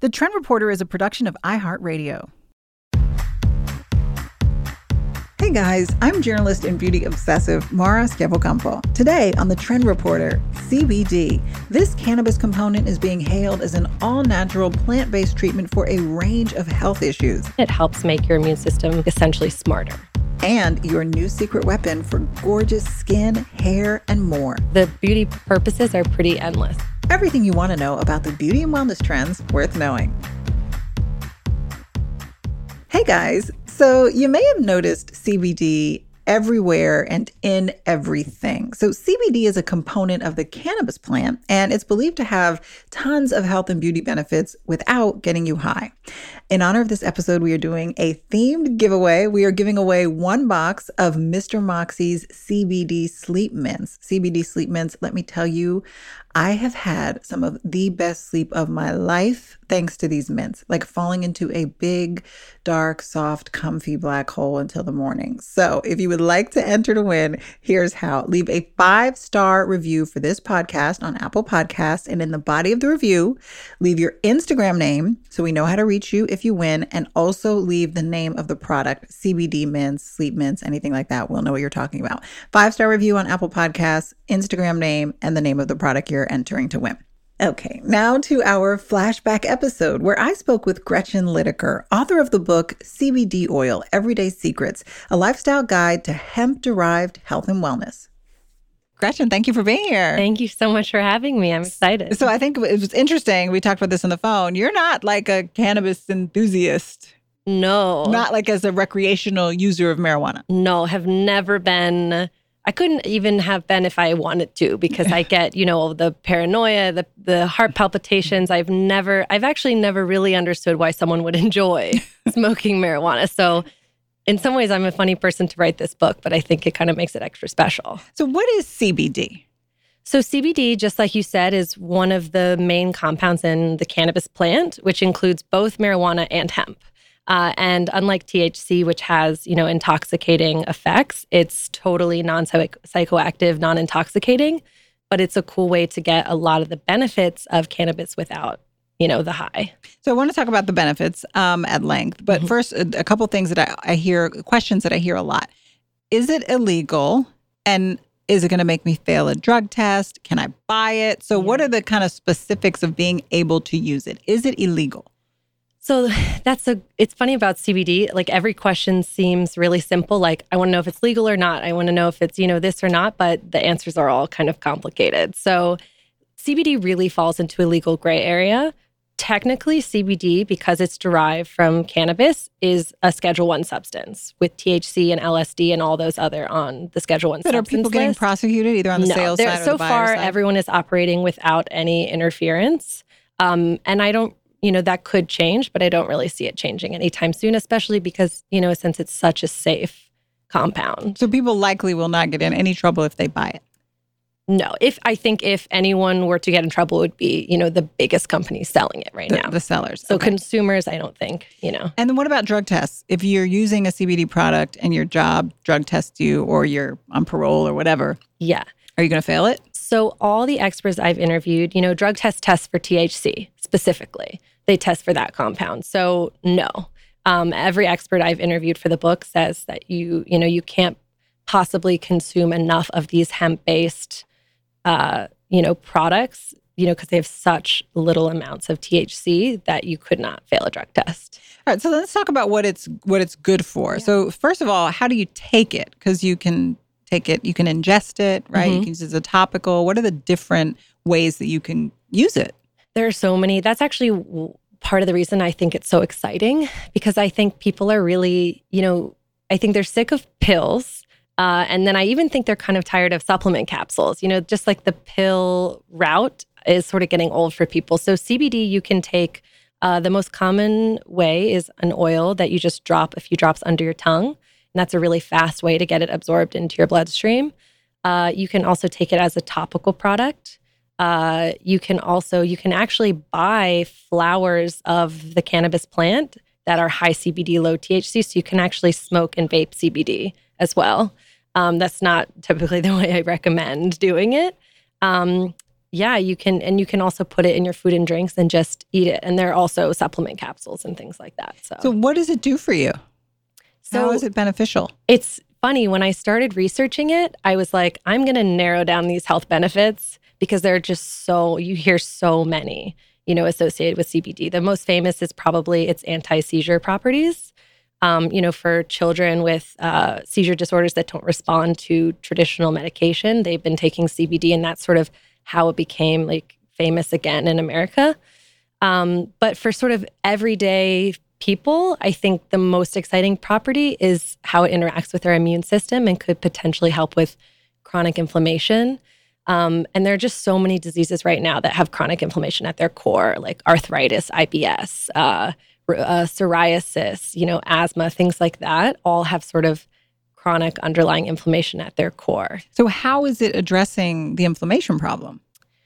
The Trend Reporter is a production of iHeartRadio. Hey guys, I'm journalist and beauty obsessive Mara Schiavocampo. Today on The Trend Reporter, CBD. This cannabis component is being hailed as an all-natural plant-based treatment for a range of health issues. It helps make your immune system essentially smarter. And your new secret weapon for gorgeous skin, hair, and more. The beauty purposes are pretty endless. Everything you want to know about the beauty and wellness trends worth knowing. Hey guys, so you may have noticed CBD everywhere and in everything. So CBD is a component of the cannabis plant, and it's believed to have tons of health and beauty benefits without getting you high. In honor of this episode, we are doing a themed giveaway. We are giving away one box of Mr. Moxie's CBD Sleep Mints. CBD Sleep Mints, let me tell you, I have had some of the best sleep of my life thanks to these mints, like falling into a big, dark, soft, comfy black hole until the morning. So if you would like to enter to win, here's how. Leave a 5-star review for this podcast on Apple Podcasts, and in the body of the review, leave your Instagram name so we know how to reach you if you win, and also leave the name of the product, CBD mints, sleep mints, anything like that. We'll know what you're talking about. 5-star review on Apple Podcasts, Instagram name, and the name of the product you're entering to win. Okay, now to our flashback episode where I spoke with Gretchen Litaker, author of the book CBD Oil, Everyday Secrets, a lifestyle guide to hemp-derived health and wellness. Gretchen, thank you for being here. Thank you so much for having me. I'm excited. So I think it was interesting. We talked about this on the phone. You're not like a cannabis enthusiast. No. Not like as a recreational user of marijuana. No, have never been. I couldn't even have been if I wanted to, because I get, the paranoia, the heart palpitations. I've actually never really understood why someone would enjoy smoking marijuana. So in some ways, I'm a funny person to write this book, but I think it kind of makes it extra special. So what is CBD? So CBD, just like you said, is one of the main compounds in the cannabis plant, which includes both marijuana and hemp. And unlike THC, which has, intoxicating effects, it's totally non-psychoactive, non-intoxicating, but it's a cool way to get a lot of the benefits of cannabis without, the high. So I want to talk about the benefits at length. But first, a couple things that I hear, questions that I hear a lot. Is it illegal? And is it going to make me fail a drug test? Can I buy it? So what are the kind of specifics of being able to use it? Is it illegal? So it's funny about CBD, like every question seems really simple. Like, I want to know if it's legal or not. I want to know if it's, this or not, but the answers are all kind of complicated. So CBD really falls into a legal gray area. Technically, CBD, because it's derived from cannabis, is a Schedule I substance with THC and LSD and all those other on the Schedule I substance list. But are people getting prosecuted either on the sales side or the buyer side? So far, everyone is operating without any interference. And I don't, that could change, but I don't really see it changing anytime soon, especially because, since it's such a safe compound. So people likely will not get in any trouble if they buy it. No, I think if anyone were to get in trouble, it would be, the biggest companies selling it right now. The sellers. So consumers, I don't think, And then what about drug tests? If you're using a CBD product and your job drug tests you or you're on parole or whatever. Yeah. Are you going to fail it? So all the experts I've interviewed, drug tests for THC specifically. They test for that compound. So no. Every expert I've interviewed for the book says that you can't possibly consume enough of these hemp-based products, because they have such little amounts of THC that you could not fail a drug test. All right, so let's talk about what it's good for. Yeah. So first of all, how do you take it? Because you can take it, you can ingest it, right? You can use it as a topical. What are the different ways that you can use it? There are so many. That's actually part of the reason I think it's so exciting, because I think people are really, I think they're sick of pills. And then I even think they're kind of tired of supplement capsules. Just like the pill route is sort of getting old for people. So CBD you can take, the most common way is an oil that you just drop a few drops under your tongue. And that's a really fast way to get it absorbed into your bloodstream. You can also take it as a topical product. You can actually buy flowers of the cannabis plant that are high CBD, low THC. So you can actually smoke and vape CBD as well. That's not typically the way I recommend doing it. Yeah, you can also put it in your food and drinks and just eat it. And there are also supplement capsules and things like that. So what does it do for you? How is it beneficial? It's funny, when I started researching it, I was like, I'm going to narrow down these health benefits because they're just you hear so many, associated with CBD. The most famous is probably its anti-seizure properties. For children with seizure disorders that don't respond to traditional medication, they've been taking CBD, and that's sort of how it became like famous again in America. But for sort of everyday people, I think the most exciting property is how it interacts with our immune system and could potentially help with chronic inflammation. And there are just so many diseases right now that have chronic inflammation at their core, like arthritis, IBS, psoriasis, asthma, things like that, all have sort of chronic underlying inflammation at their core. So how is it addressing the inflammation problem?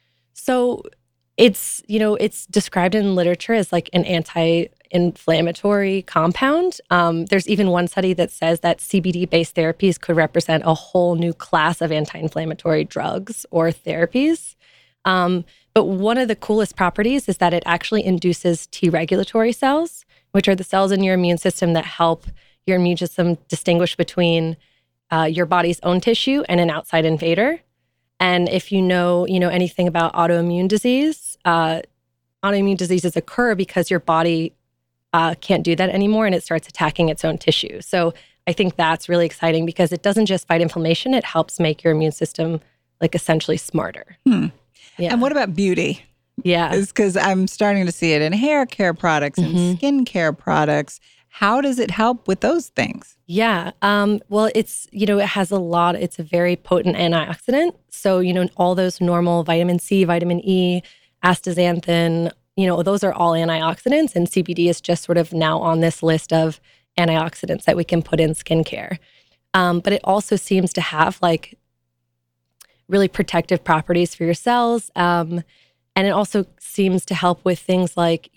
So it's described in literature as like an anti-inflammatory compound. There's even one study that says that CBD-based therapies could represent a whole new class of anti-inflammatory drugs or therapies. But one of the coolest properties is that it actually induces T regulatory cells, which are the cells in your immune system that help your immune system distinguish between your body's own tissue and an outside invader. And if you know anything about autoimmune disease, autoimmune diseases occur because your body can't do that anymore and it starts attacking its own tissue. So I think that's really exciting because it doesn't just fight inflammation, it helps make your immune system like essentially smarter. Yeah. And what about beauty? Yeah. It's because I'm starting to see it in hair care products and skin care products. How does it help with those things? Yeah. Well, it's, it has it's a very potent antioxidant. So, all those normal vitamin C, vitamin E, astaxanthin, those are all antioxidants. And CBD is just sort of now on this list of antioxidants that we can put in skincare. But it also seems to have like really protective properties for your cells. And it also seems to help with things like,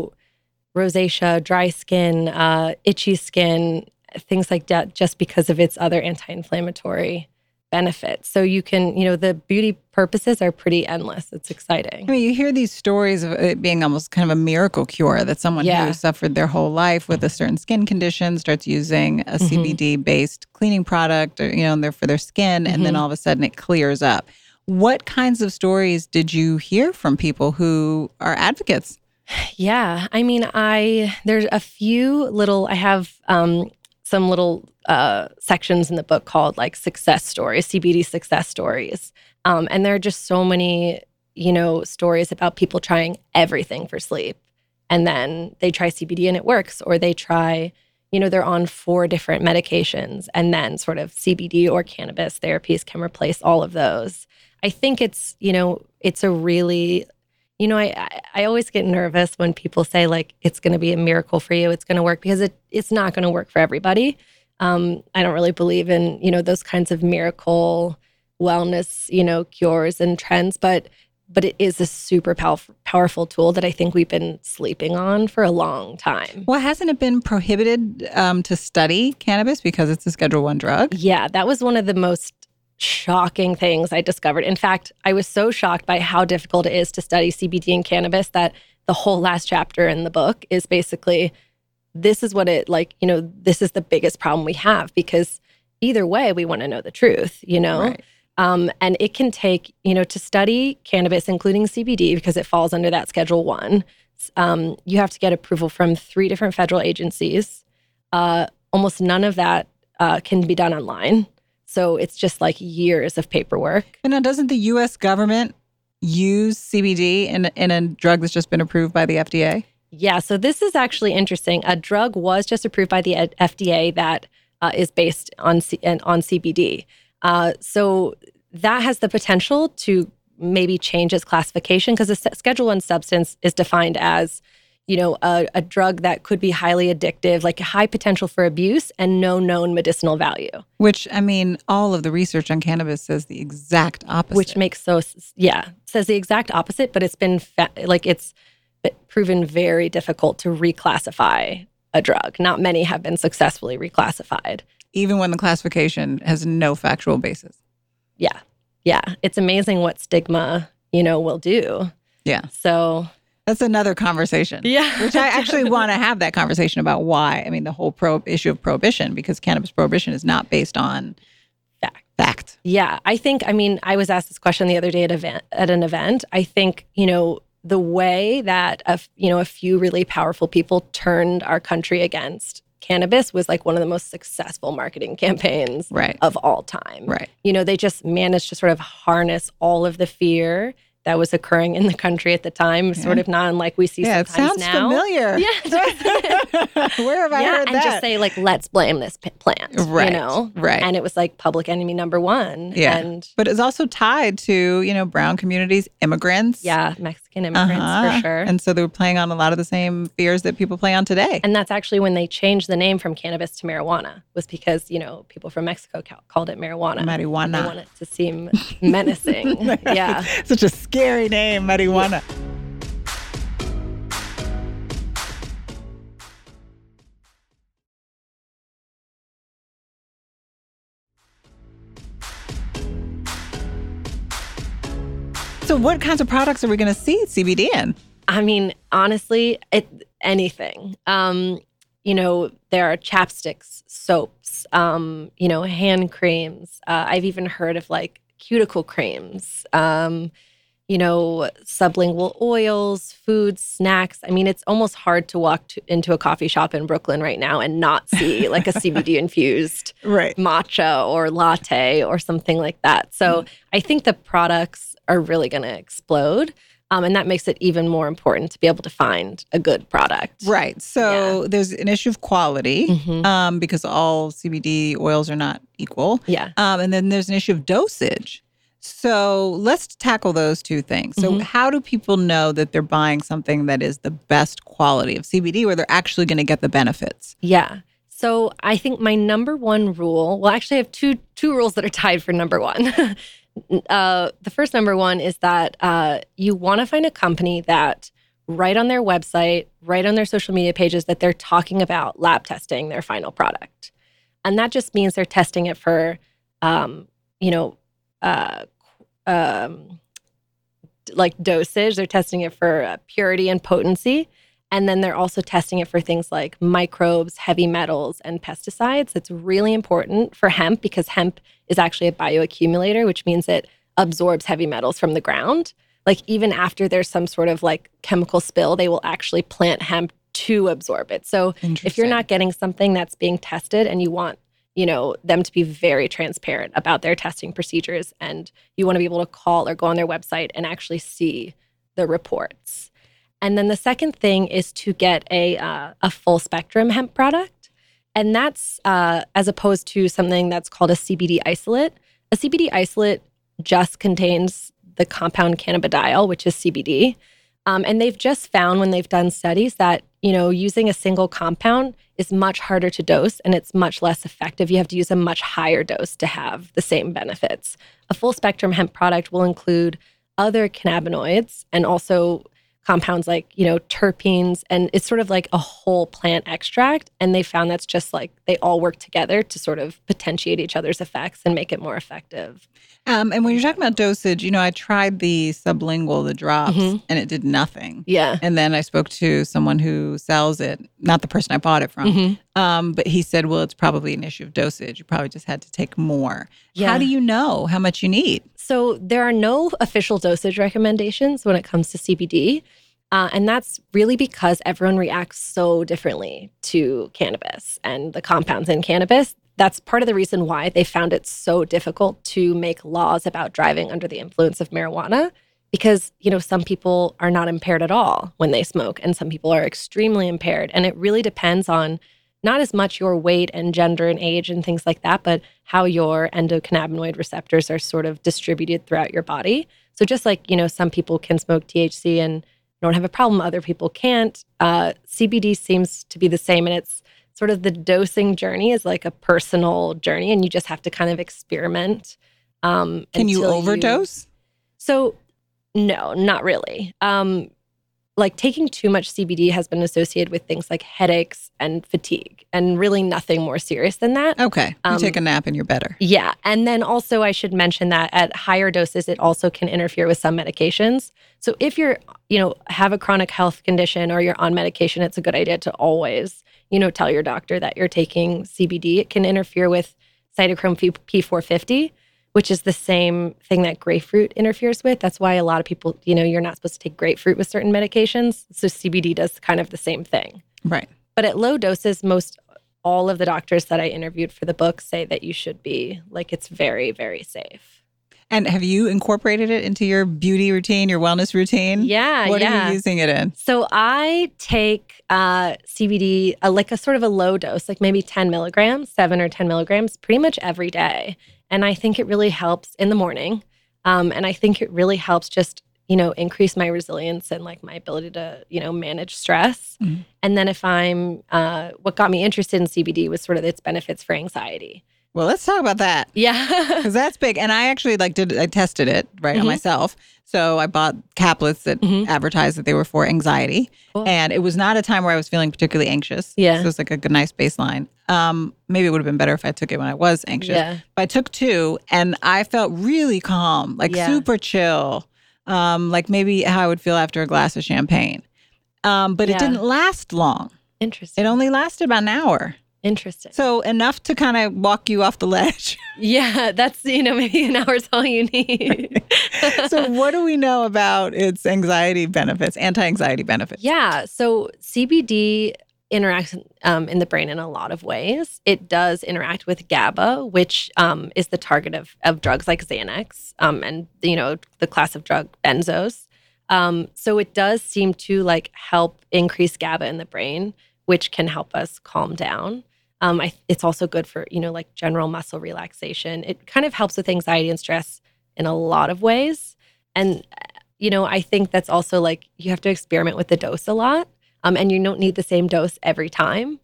rosacea, dry skin, itchy skin, things like that, just because of its other anti-inflammatory benefits. So you can, the beauty purposes are pretty endless. It's exciting. I mean, you hear these stories of it being almost kind of a miracle cure, that someone who suffered their whole life with a certain skin condition starts using a CBD-based cleaning product, or, for their skin, and then all of a sudden it clears up. What kinds of stories did you hear from people who are advocates? Yeah. I mean, there's a few little, I have some little sections in the book called like success stories, CBD success stories. And there are just so many, stories about people trying everything for sleep. And then they try CBD and it works, or they try, they're on 4 different medications, and then sort of CBD or cannabis therapies can replace all of those. I think it's, it's a really, I always get nervous when people say like, it's going to be a miracle for you, it's going to work, because it's not going to work for everybody. I don't really believe in, those kinds of miracle wellness, cures and trends, but it is a super powerful tool that I think we've been sleeping on for a long time. Well, hasn't it been prohibited to study cannabis because it's a Schedule I drug? Yeah, that was one of the most shocking things I discovered. In fact, I was so shocked by how difficult it is to study CBD and cannabis that the whole last chapter in the book is basically, this is what this is the biggest problem we have, because either way, we want to know the truth, Right. And it can take, to study cannabis, including CBD, because it falls under that Schedule I, you have to get approval from 3 different federal agencies. Almost none of that can be done online. So it's just like years of paperwork. And now, doesn't the U.S. government use CBD in a drug that's just been approved by the FDA? Yeah, so this is actually interesting. A drug was just approved by the FDA that is based on CBD. So that has the potential to maybe change its classification, because a Schedule I substance is defined as, a drug that could be highly addictive, like a high potential for abuse and no known medicinal value. Which, I mean, all of the research on cannabis says the exact opposite. Which makes says the exact opposite, but it's been it's proven very difficult to reclassify a drug. Not many have been successfully reclassified. Even when the classification has no factual basis. Yeah. It's amazing what stigma will do. Yeah. So that's another conversation. Yeah. Which I actually want to have that conversation about why. I mean, the whole issue of prohibition, because cannabis prohibition is not based on fact. Yeah. I was asked this question the other day at an event. I think, the way that a few really powerful people turned our country against cannabis was like one of the most successful marketing campaigns of all time. Right. They just managed to sort of harness all of the fear that was occurring in the country at the time, sort of not unlike we see sometimes now. It sounds familiar. Yeah. Where have I heard that? And just say, like, let's blame this plant, Right. And it was like public enemy number one. Yeah. But it's also tied to, brown communities, immigrants. Yeah, Mexican immigrants, for sure. And so they were playing on a lot of the same fears that people play on today. And that's actually when they changed the name from cannabis to marijuana, was because, people from Mexico called it marijuana. Marijuana. They want it to seem menacing. Yeah. Such a scary name, marijuana. So what kinds of products are we going to see CBD in? I mean, honestly, anything. There are chapsticks, soaps, hand creams. I've even heard of like cuticle creams, sublingual oils, foods, snacks. I mean, it's almost hard to walk into a coffee shop in Brooklyn right now and not see like a CBD infused matcha or latte or something like that. So I think the products are really going to explode. And that makes it even more important to be able to find a good product. Right. So there's an issue of quality because all CBD oils are not equal. Yeah. And then there's an issue of dosage. So let's tackle those two things. So how do people know that they're buying something that is the best quality of CBD where they're actually going to get the benefits? Yeah. So I think my number one rule, well, actually I have two rules that are tied for number one. The first number one is that you want to find a company that right on their website, right on their social media pages, that they're talking about lab testing their final product. And that just means they're testing it for, like dosage. They're testing it for purity and potency. And then they're also testing it for things like microbes, heavy metals, and pesticides. It's really important for hemp because hemp is actually a bioaccumulator, which means it absorbs heavy metals from the ground. Like even after there's some sort of like chemical spill, they will actually plant hemp to absorb it. So if you're not getting something that's being tested and you want, them to be very transparent about their testing procedures and you want to be able to call or go on their website and actually see the reports. And then the second thing is to get a full spectrum hemp product. And that's as opposed to something that's called a CBD isolate. A CBD isolate just contains the compound cannabidiol, which is CBD. And they've just found when they've done studies that, using a single compound is much harder to dose and it's much less effective. You have to use a much higher dose to have the same benefits. A full spectrum hemp product will include other cannabinoids and also compounds like, terpenes, and it's sort of like a whole plant extract. And they found that's just like they all work together to sort of potentiate each other's effects and make it more effective. And when you're talking about dosage, I tried the sublingual, the drops, and it did nothing. Yeah. And then I spoke to someone who sells it, not the person I bought it from, but he said, well, it's probably an issue of dosage. You probably just had to take more. Yeah. How do you know how much you need? So there are no official dosage recommendations when it comes to CBD. And that's really because everyone reacts so differently to cannabis and the compounds in cannabis. That's part of the reason why they found it so difficult to make laws about driving under the influence of marijuana, because, some people are not impaired at all when they smoke, and some people are extremely impaired. And it really depends on not as much your weight and gender and age and things like that, but how your endocannabinoid receptors are sort of distributed throughout your body. So just like, some people can smoke THC and don't have a problem, other people can't. CBD seems to be the same, and it's sort of the dosing journey is like a personal journey, and you just have to kind of experiment. Can you overdose? So no, not really. like taking too much CBD has been associated with things like headaches and fatigue, and really nothing more serious than that. Okay. You take a nap and you're better. Yeah. And then also I should mention that at higher doses, it also can interfere with some medications. So if you're, have a chronic health condition or you're on medication, it's a good idea to always, tell your doctor that you're taking CBD. It can interfere with cytochrome P450, which is the same thing that grapefruit interferes with. That's why a lot of people, you're not supposed to take grapefruit with certain medications. So CBD does kind of the same thing. Right. But at low doses, all of the doctors that I interviewed for the book say that you should be, like, it's very, very safe. And have you incorporated it into your beauty routine, your wellness routine? Yeah. What are you using it in? So I take CBD, like a sort of a low dose, like maybe 10 milligrams, 7 or 10 milligrams, pretty much every day. And I think it really helps in the morning. And I think it really helps just, increase my resilience and like my ability to, manage stress. Mm-hmm. And then if I'm, what got me interested in CBD was sort of its benefits for anxiety. Well, let's talk about that. Yeah. Because that's big. And I actually I tested it on myself. So I bought caplets that advertised that they were for anxiety. Cool. And it was not a time where I was feeling particularly anxious. Yeah. So it was like a good, nice baseline. Maybe it would have been better if I took it when I was anxious. Yeah. But I took 2 and I felt really calm, super chill. Like maybe how I would feel after a glass of champagne. But it didn't last long. Interesting. It only lasted about an hour. Interesting. So enough to kind of walk you off the ledge. Yeah, that's, maybe an hour's all you need. So what do we know about its anxiety benefits, anti-anxiety benefits? Yeah, so CBD interacts in the brain in a lot of ways. It does interact with GABA, which is the target of drugs like Xanax and, the class of drug benzos. So it does seem to like help increase GABA in the brain, which can help us calm down. It's also good for, like general muscle relaxation. It kind of helps with anxiety and stress in a lot of ways. And, I think that's also like you have to experiment with the dose a lot. And you don't need the same dose every time,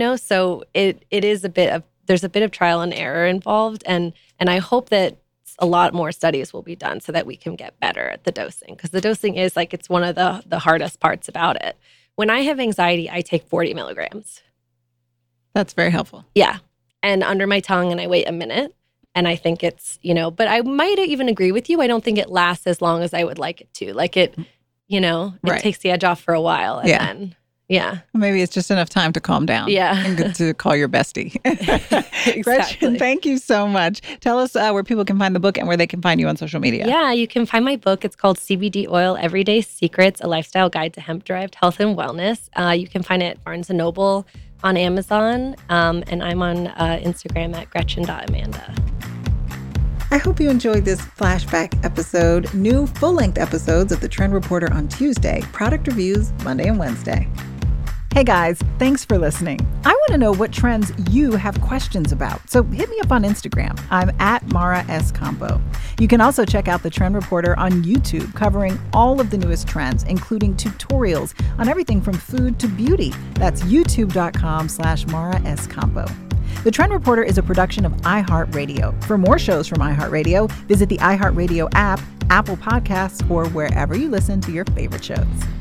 So it is there's a bit of trial and error involved. And I hope that a lot more studies will be done so that we can get better at the dosing. Because the dosing is like, it's one of the hardest parts about it. When I have anxiety, I take 40 milligrams. That's very helpful. Yeah. And under my tongue, and I wait a minute. And I think it's, but I might even agree with you. I don't think it lasts as long as I would like it to. Like it, it takes the edge off for a while. And then, maybe it's just enough time to calm down. Yeah. And to call your bestie. Exactly. Gretchen, thank you so much. Tell us where people can find the book and where they can find you on social media. Yeah, you can find my book. It's called CBD Oil, Everyday Secrets, A Lifestyle Guide to Hemp-Derived Health and Wellness. You can find it at Barnes & Noble, on Amazon, and I'm on Instagram at Gretchen.Amanda. I hope you enjoyed this flashback episode. New full-length episodes of The Trend Reporter on Tuesday, product reviews Monday and Wednesday. Hey guys, thanks for listening. I want to know what trends you have questions about, so hit me up on Instagram. I'm at Mara S. Campo. You can also check out The Trend Reporter on YouTube, covering all of the newest trends, including tutorials on everything from food to beauty. That's youtube.com/Mara S. Campo. The Trend Reporter is a production of iHeartRadio. For more shows from iHeartRadio, visit the iHeartRadio app, Apple Podcasts, or wherever you listen to your favorite shows.